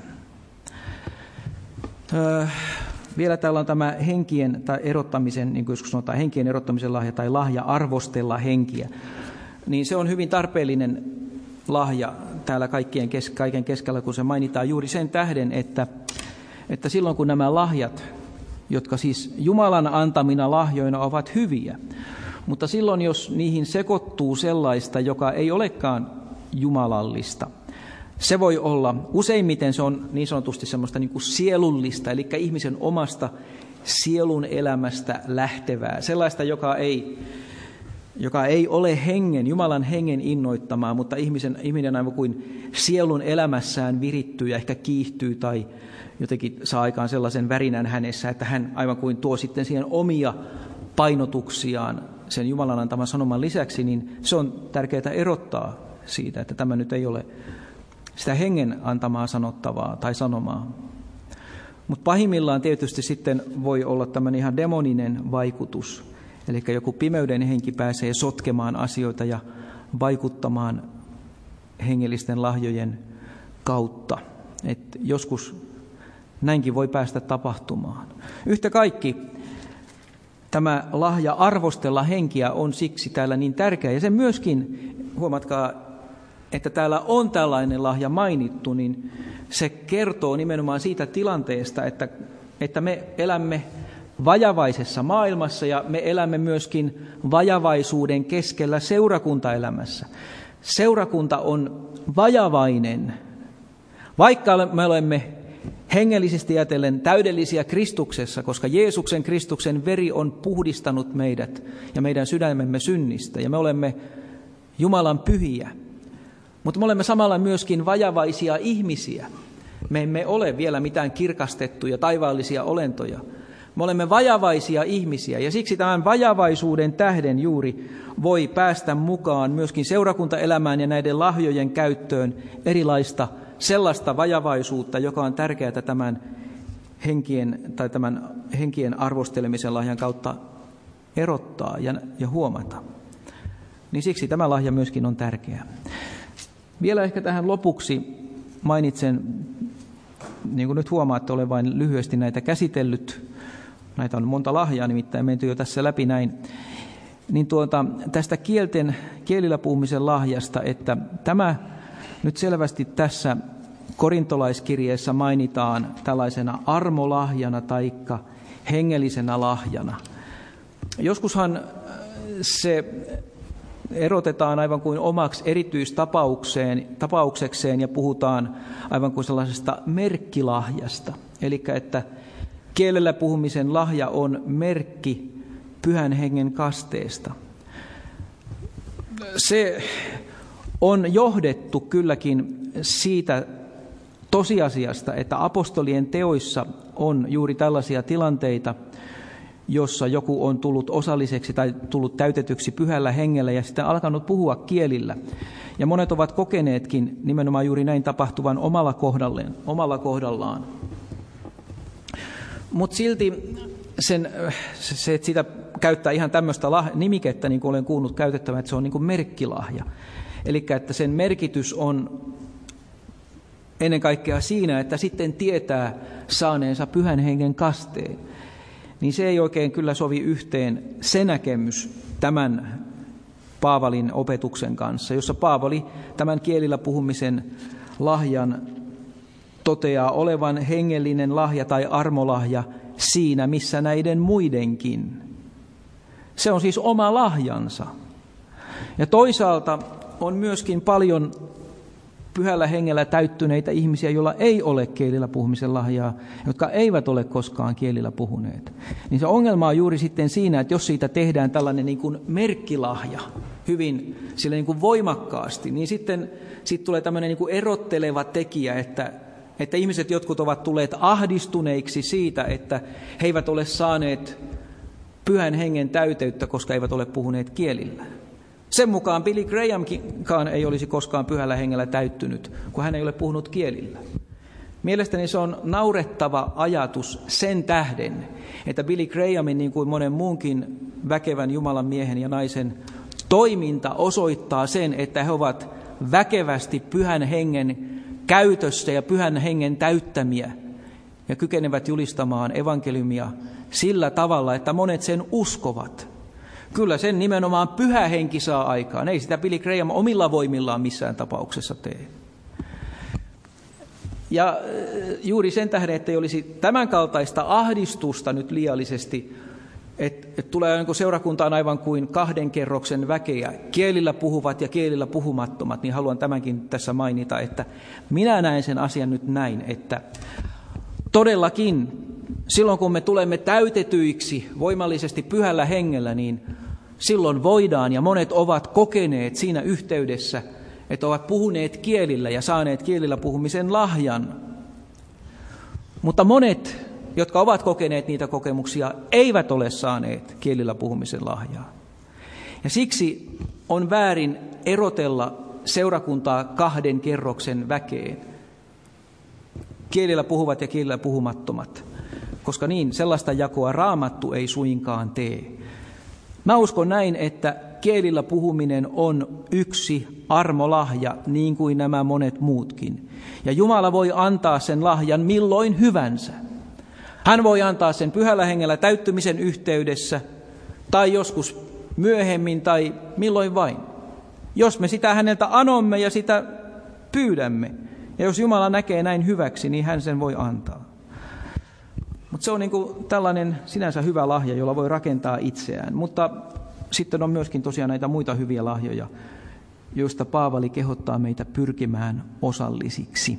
Öö, vielä täällä on tämä henkien tai erottamisen, niin kuin joskus sanotaan, henkien erottamisen lahja tai lahja arvostella henkiä. Niin se on hyvin tarpeellinen lahja täällä kaikkien kes, kaiken keskellä, kun se mainitaan juuri sen tähden, että, että silloin kun nämä lahjat, jotka siis Jumalan antamina lahjoina ovat hyviä, mutta silloin jos niihin sekoittuu sellaista, joka ei olekaan jumalallista, se voi olla, useimmiten se on niin sanotusti semmoista niin kuin sielullista, eli ihmisen omasta sielun elämästä lähtevää, sellaista, joka ei, joka ei ole hengen, Jumalan hengen innoittamaa, mutta ihmisen, ihminen aivan kuin sielun elämässään virittyy ja ehkä kiihtyy tai jotenkin saa aikaan sellaisen värinän hänessä, että hän aivan kuin tuo sitten siihen omia painotuksiaan sen Jumalan antaman sanoman lisäksi, niin se on tärkeää erottaa siitä, että tämä nyt ei ole sitä hengen antamaa sanottavaa tai sanomaa. Mutta pahimmillaan tietysti sitten voi olla tämmöinen ihan demoninen vaikutus, eli joku pimeyden henki pääsee sotkemaan asioita ja vaikuttamaan hengellisten lahjojen kautta. Et joskus näinkin voi päästä tapahtumaan. Yhtä kaikki tämä lahja arvostella henkiä on siksi täällä niin tärkeä. Ja se myöskin, huomatkaa, että täällä on tällainen lahja mainittu, niin se kertoo nimenomaan siitä tilanteesta, että, että me elämme vajavaisessa maailmassa ja me elämme myöskin vajavaisuuden keskellä seurakuntaelämässä. Seurakunta on vajavainen, vaikka me olemme hengellisesti ajatellen täydellisiä Kristuksessa, koska Jeesuksen Kristuksen veri on puhdistanut meidät ja meidän sydämemme synnistä, ja me olemme Jumalan pyhiä. Mutta me olemme samalla myöskin vajavaisia ihmisiä. Me emme ole vielä mitään kirkastettuja taivaallisia olentoja. Me olemme vajavaisia ihmisiä, ja siksi tämän vajavaisuuden tähden juuri voi päästä mukaan myöskin seurakuntaelämään ja näiden lahjojen käyttöön erilaista sellaista vajavaisuutta, joka on tärkeää tämän henkien, tai tämän henkien arvostelemisen lahjan kautta erottaa ja, ja huomata. Niin siksi tämä lahja myöskin on tärkeä. Vielä ehkä tähän lopuksi mainitsen, niin kuin nyt huomaatte, olen vain lyhyesti näitä käsitellyt. Näitä on monta lahjaa, nimittäin menty jo tässä läpi näin. Niin tuota, tästä kielten, kielillä puhumisen lahjasta, että tämä nyt selvästi tässä korintolaiskirjeessä mainitaan tällaisena armolahjana taikka hengellisenä lahjana. Joskushan se erotetaan aivan kuin omaksi erityistapaukseen ja puhutaan aivan kuin sellaisesta merkkilahjasta. Eli että kielellä puhumisen lahja on merkki Pyhän Hengen kasteesta. Se on johdettu kylläkin siitä tosiasiasta, että apostolien teoissa on juuri tällaisia tilanteita, jossa joku on tullut osalliseksi tai tullut täytetyksi Pyhällä Hengellä ja sitten alkanut puhua kielillä. Ja monet ovat kokeneetkin nimenomaan juuri näin tapahtuvan omalla kohdallaan. Omalla kohdallaan. Mutta silti sen, se, että sitä käyttää ihan tämmöistä nimikettä, niin kuin olen kuullut käytettävän, että se on niin kuin merkkilahja. Eli että sen merkitys on ennen kaikkea siinä, että sitten tietää saaneensa Pyhän Hengen kasteen. Niin se ei oikein kyllä sovi yhteen se näkemys tämän Paavalin opetuksen kanssa, jossa Paavali tämän kielillä puhumisen lahjan toteaa olevan hengellinen lahja tai armolahja siinä, missä näiden muidenkin. Se on siis oma lahjansa. Ja toisaalta on myöskin paljon pyhällä hengellä täyttyneitä ihmisiä, joilla ei ole kielillä puhumisen lahjaa, jotka eivät ole koskaan kielillä puhuneet. Niin se ongelma on juuri sitten siinä, että jos siitä tehdään tällainen niin kuin merkkilahja hyvin sille niin kuin voimakkaasti, niin sitten siitä tulee tämmöinen niin kuin erotteleva tekijä, että, että ihmiset jotkut ovat tulleet ahdistuneiksi siitä, että he eivät ole saaneet pyhän hengen täyteyttä, koska eivät ole puhuneet kielillä. Sen mukaan Billy Grahamkaan ei olisi koskaan pyhällä hengellä täyttynyt, kun hän ei ole puhunut kielillä. Mielestäni se on naurettava ajatus sen tähden, että Billy Grahamin niin kuin monen muunkin väkevän Jumalan miehen ja naisen toiminta osoittaa sen, että he ovat väkevästi pyhän hengen käytössä ja pyhän hengen täyttämiä ja kykenevät julistamaan evankeliumia sillä tavalla, että monet sen uskovat. Kyllä sen nimenomaan pyhä henki saa aikaan. Ei sitä Billy Graham omilla voimillaan missään tapauksessa tee. Ja juuri sen tähden, että ei olisi tämän kaltaista ahdistusta nyt liiallisesti, että et tulee niin kuin seurakuntaan aivan kuin kahden kerroksen väkeä, kielillä puhuvat ja kielillä puhumattomat, niin haluan tämänkin tässä mainita, että minä näen sen asian nyt näin, että todellakin silloin kun me tulemme täytetyiksi voimallisesti pyhällä hengellä, niin silloin voidaan ja monet ovat kokeneet siinä yhteydessä, että ovat puhuneet kielillä ja saaneet kielillä puhumisen lahjan. Mutta monet, jotka ovat kokeneet niitä kokemuksia, eivät ole saaneet kielillä puhumisen lahjaa. Ja siksi on väärin erotella seurakuntaa kahden kerroksen väkeen. Kielillä puhuvat ja kielillä puhumattomat. Koska niin, sellaista jakoa Raamattu ei suinkaan tee. Mä uskon näin, että kielillä puhuminen on yksi armolahja, niin kuin nämä monet muutkin. Ja Jumala voi antaa sen lahjan milloin hyvänsä. Hän voi antaa sen pyhällä hengellä täyttymisen yhteydessä, tai joskus myöhemmin, tai milloin vain. Jos me sitä häneltä anomme ja sitä pyydämme, ja jos Jumala näkee näin hyväksi, niin hän sen voi antaa. Mutta se on niin kuin tällainen sinänsä hyvä lahja, jolla voi rakentaa itseään. Mutta sitten on myöskin tosiaan näitä muita hyviä lahjoja, joista Paavali kehottaa meitä pyrkimään osallisiksi.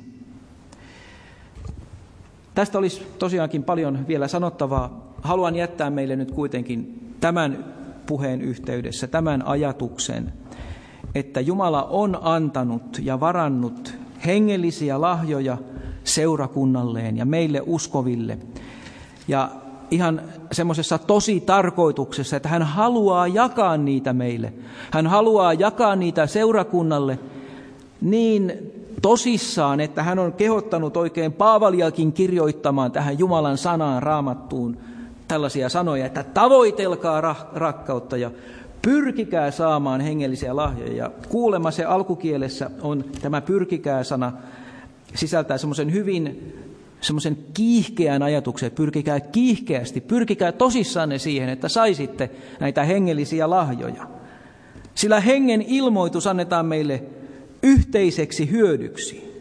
Tästä olisi tosiaankin paljon vielä sanottavaa. Haluan jättää meille nyt kuitenkin tämän puheen yhteydessä tämän ajatuksen, että Jumala on antanut ja varannut hengellisiä lahjoja seurakunnalleen ja meille uskoville. Ja ihan semmoisessa tosi tarkoituksessa, että hän haluaa jakaa niitä meille. Hän haluaa jakaa niitä seurakunnalle niin tosissaan, että hän on kehottanut oikein Paavaliakin kirjoittamaan tähän Jumalan sanaan Raamattuun tällaisia sanoja, että tavoitelkaa rakkautta ja pyrkikää saamaan hengellisiä lahjoja. Ja kuulemma se alkukielessä on tämä pyrkikää-sana, sisältää semmoisen hyvin semmoisen kiihkeän ajatuksen, että pyrkikää kiihkeästi, pyrkikää tosissanne siihen, että saisitte näitä hengellisiä lahjoja. Sillä hengen ilmoitus annetaan meille yhteiseksi hyödyksi.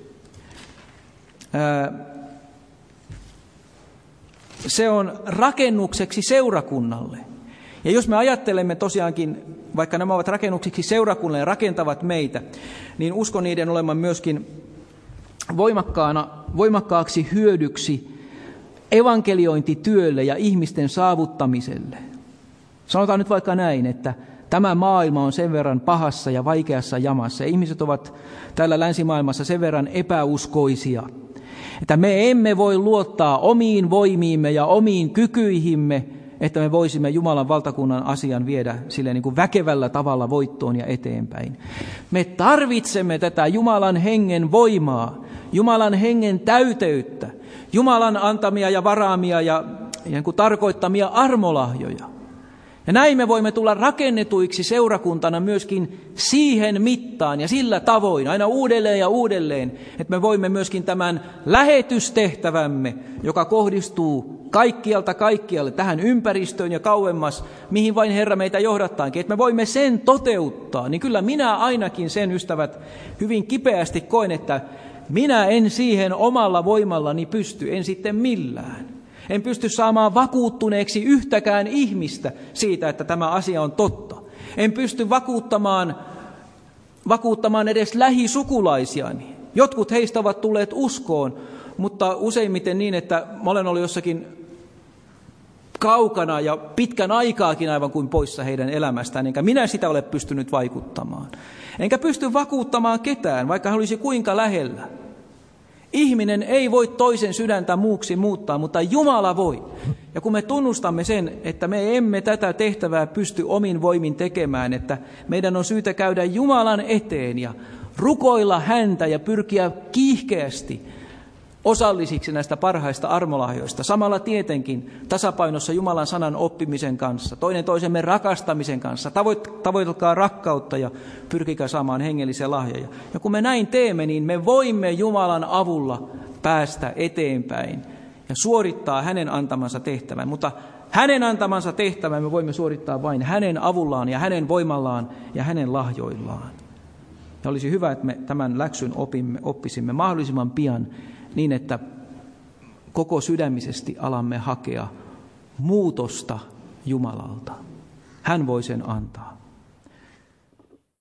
Se on rakennukseksi seurakunnalle. Ja jos me ajattelemme tosiaankin, vaikka nämä ovat rakennuksiksi seurakunnalle ja rakentavat meitä, niin uskon niiden olevan myöskin voimakkaana, voimakkaaksi hyödyksi evankeliointityölle ja ihmisten saavuttamiselle. Sanotaan nyt vaikka näin, että tämä maailma on sen verran pahassa ja vaikeassa jamassa. Ja ihmiset ovat täällä länsimaailmassa sen verran epäuskoisia, että me emme voi luottaa omiin voimiimme ja omiin kykyihimme, että me voisimme Jumalan valtakunnan asian viedä sille niin kuin väkevällä tavalla voittoon ja eteenpäin. Me tarvitsemme tätä Jumalan hengen voimaa, Jumalan hengen täyteyttä, Jumalan antamia ja varaamia ja, ja niin kuin tarkoittamia armolahjoja. Ja näin me voimme tulla rakennetuiksi seurakuntana myöskin siihen mittaan ja sillä tavoin, aina uudelleen ja uudelleen, että me voimme myöskin tämän lähetystehtävämme, joka kohdistuu kaikkialta kaikkialle tähän ympäristöön ja kauemmas, mihin vain Herra meitä johdattaankin, että me voimme sen toteuttaa, niin kyllä minä ainakin sen, ystävät, hyvin kipeästi koen, että minä en siihen omalla voimallani pysty, en sitten millään. En pysty saamaan vakuuttuneeksi yhtäkään ihmistä siitä, että tämä asia on totta. En pysty vakuuttamaan, vakuuttamaan edes lähisukulaisiani. Jotkut heistä ovat tulleet uskoon, mutta useimmiten niin, että mä olen ollut jossakin kaukana ja pitkän aikaakin aivan kuin poissa heidän elämästään, enkä minä sitä ole pystynyt vaikuttamaan. Enkä pysty vakuuttamaan ketään, vaikka hän olisi kuinka lähellä. Ihminen ei voi toisen sydäntä muuksi muuttaa, mutta Jumala voi. Ja kun me tunnustamme sen, että me emme tätä tehtävää pysty omin voimin tekemään, että meidän on syytä käydä Jumalan eteen ja rukoilla häntä ja pyrkiä kiihkeästi osallisiksi näistä parhaista armolahjoista. Samalla tietenkin tasapainossa Jumalan sanan oppimisen kanssa, toinen toisemme rakastamisen kanssa. Tavoitelkaa rakkautta ja pyrkikää saamaan hengellisiä lahjoja. Ja kun me näin teemme, niin me voimme Jumalan avulla päästä eteenpäin ja suorittaa hänen antamansa tehtävän. Mutta hänen antamansa tehtävän me voimme suorittaa vain hänen avullaan ja hänen voimallaan ja hänen lahjoillaan. Ja olisi hyvä, että me tämän läksyn opimme, oppisimme mahdollisimman pian niin, että koko sydämisesti alamme hakea muutosta Jumalalta. Hän voi sen antaa.